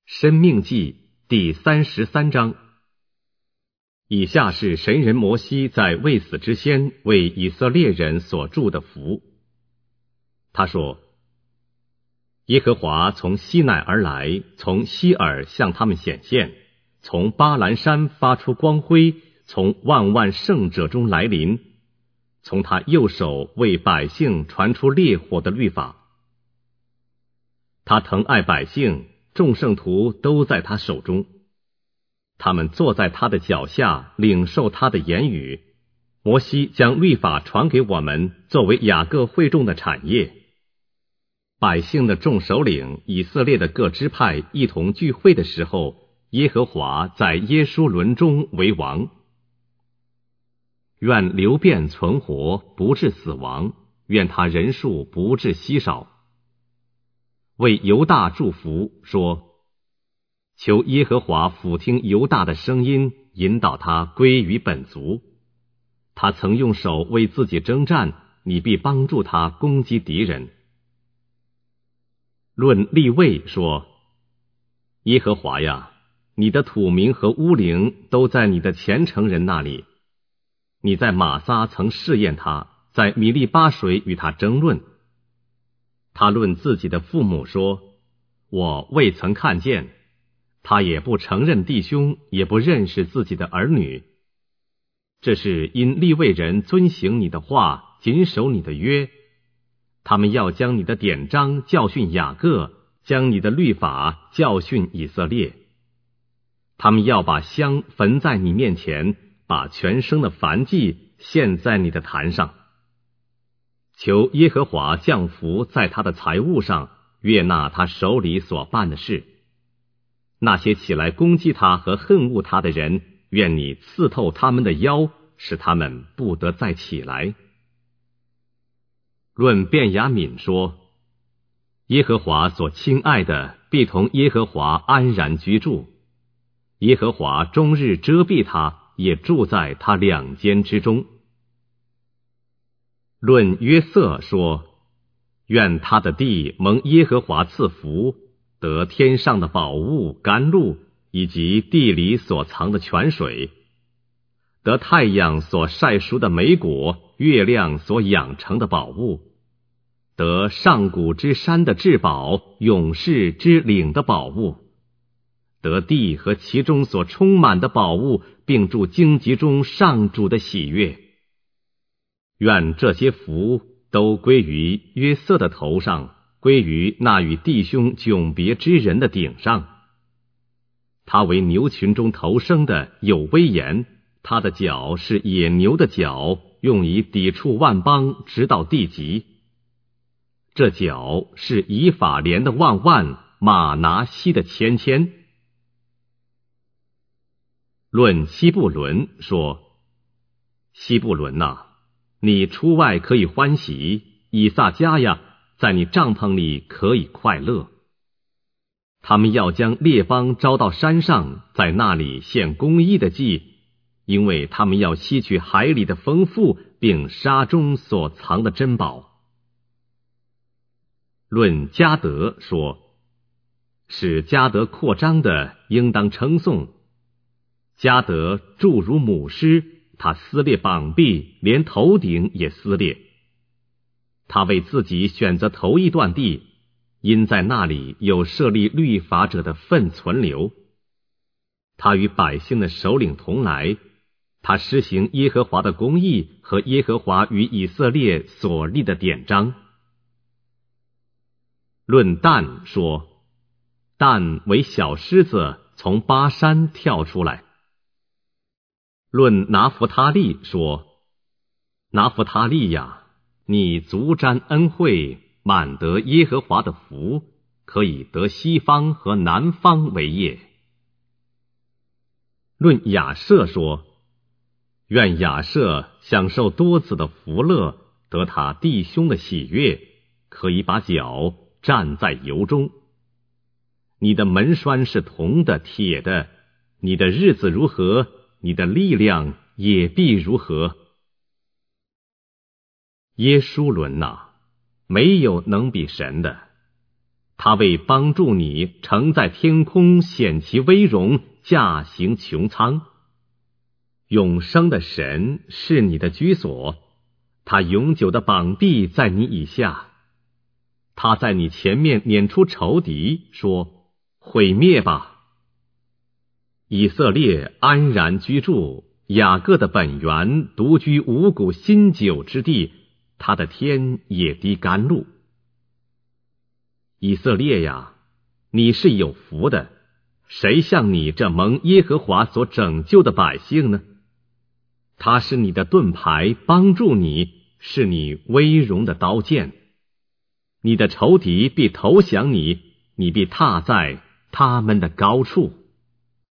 申命记第33章。以下是神人摩西在未死之先为以色列人所祝的福。他说：耶和华从西乃而来，从西珥向他们显现，从巴兰山发出光辉，从万万圣者中来临，从他右手为百姓传出烈火的律法。他疼爱百姓，众圣徒都在他手中，他们坐在他的脚下，领受他的言语。摩西将律法传给我们，作为雅各会众的产业。百姓的众首领，以色列的各支派一同聚会的时候，耶和华在耶书伦中为王。愿流变存活，不致死亡，愿他人数不致稀少。为犹大祝福，说：求耶和华俯听犹大的声音，引导他归于本族。他曾用手为自己征战，你必帮助他攻击敌人。论利未说：耶和华呀，你的土民和乌灵都在你的虔诚人那里。你在玛撒曾试验他，在米利巴水与他争论。他论自己的父母说：我未曾看见。他也不承认弟兄，也不认识自己的儿女。这是因利未人遵行你的话，谨守你的约。他们要将你的典章教训雅各，将你的律法教训以色列。他们要把香焚在你面前，把全生的燔祭献在你的坛上。求耶和华降福在他的财物上，悦纳他手里所办的事。那些起来攻击他和恨恶他的人，愿你刺透他们的腰，使他们不得再起来。论便雅悯说：耶和华所亲爱的必同耶和华安然居住，耶和华终日遮蔽他，也住在他两间之中。论约瑟说：愿他的地蒙耶和华赐福，得天上的宝物甘露，以及地里所藏的泉水，得太阳所晒熟的美果，月亮所养成的宝物，得上古之山的至宝，永世之岭的宝物，得地和其中所充满的宝物，并住荆棘中上主的喜悦。愿这些福都归于约瑟的头上，归于那与弟兄迥别之人的顶上。他为牛群中头生的，有威严，他的角是野牛的角，用以抵触万邦，直到地极。这角是以法莲的万万，马拿西的千千。论西布伦说：西布伦哪，你出外可以欢喜，以撒迦呀，在你帐篷里可以快乐。他们要将列邦招到山上，在那里献公义的祭，因为他们要吸取海里的丰富，并沙中所藏的珍宝。论迦得说：使迦得扩张的，应当称颂。迦得著如母狮，他撕裂膀臂，连头顶也撕裂。他为自己选择头一段地，因在那里有设立律法者的份存留。他与百姓的首领同来，他施行耶和华的公义和耶和华与以色列所立的典章。论但说：但为小狮子从巴山跳出来。论拿弗他利说：拿弗他利呀，你足沾恩惠，满得耶和华的福，可以得西方和南方为业。论亚设说：愿亚设享受多子的福乐，得他弟兄的喜悦，可以把脚站在油中。你的门栓是铜的铁的，你的日子如何，你的力量也必如何。耶书伦哪，没有能比神的。 他为帮助你，乘在天空显其威荣，驾行穹苍。永生的神是你的居所，他永久的膀臂在你以下。他在你前面撵出仇敌，说：毁灭吧！以色列安然居住，雅各的本源独居五谷新酒之地，他的天也滴甘露。以色列呀，你是有福的，谁像你这蒙耶和华所拯救的百姓呢？他是你的盾牌，帮助你，是你威荣的刀剑。你的仇敌必投降你，你必踏在他们的高处。